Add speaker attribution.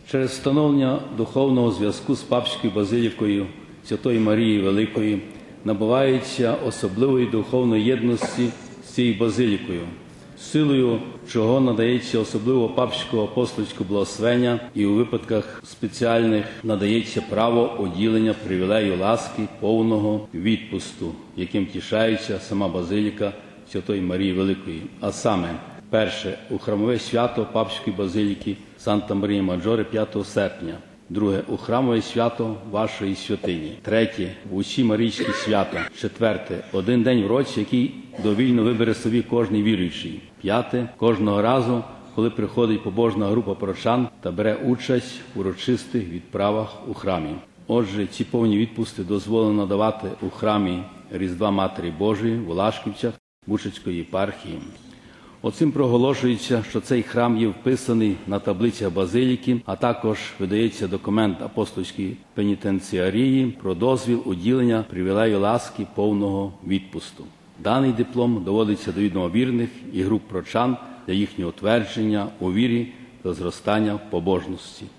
Speaker 1: Через встановлення духовного зв'язку з Папською базилікою Святої Марії Великої набувається особливої духовної єдності з цією базилікою, силою чого надається особливо папського апостольського благословення і у випадках спеціальних надається право оділення привілею ласки повного відпусту, яким тішається сама базиліка Святої Марії Великої. А саме, перше, у храмове свято Папської базиліки Санта-Марія-Маджоре 5 серпня. Друге, у храмове свято вашої святині. Третє, в усі марійські свята. Четверте, один день в році, який довільно вибере собі кожний віруючий. П'яте, кожного разу, коли приходить побожна група прочан та бере участь в урочистих відправах у храмі. Отже, ці повні відпусти дозволено надавати у храмі Різдва Матері Божої в Олашківцях Бучацької єпархії. Оцим проголошується, що цей храм є вписаний на таблицях базиліки, а також видається документ апостольської пенітенціарії про дозвіл уділення привілею ласки повного відпусту. Даний диплом доводиться до відома вірних і груп прочан для їхнього утвердження у вірі та зростання в побожності.